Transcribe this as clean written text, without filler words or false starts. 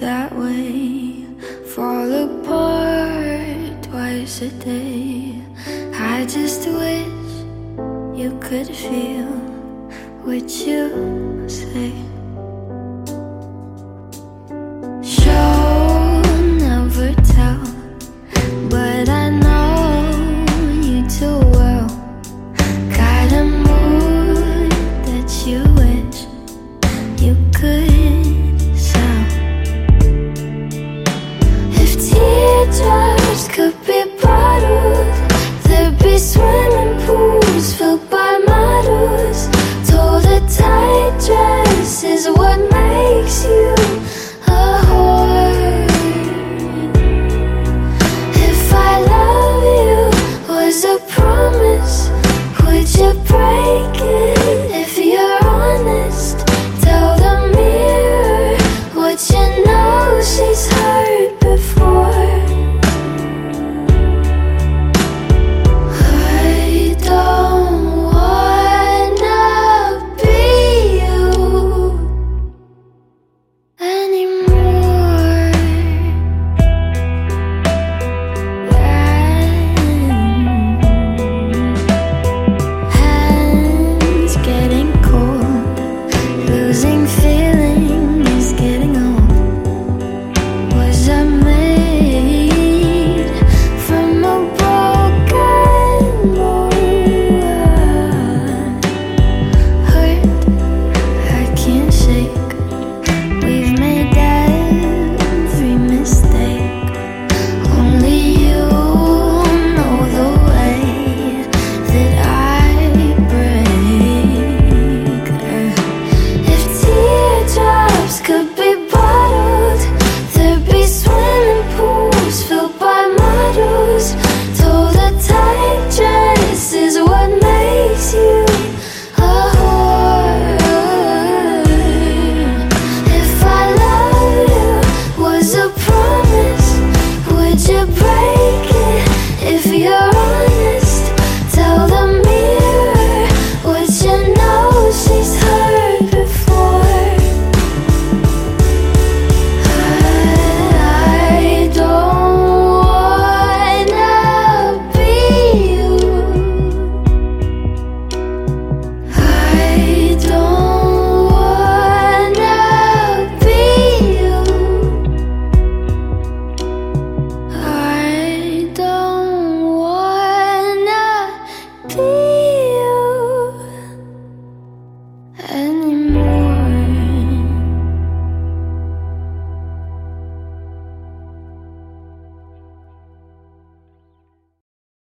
that way, fall apart twice a day. I just wish you could feel what you say. Show, never tell, but I know you too well. Got a mood that you wish you could sell. If teardrops could be bottled, there'd be swimming pools filled by models. Told a tight dress is what matters.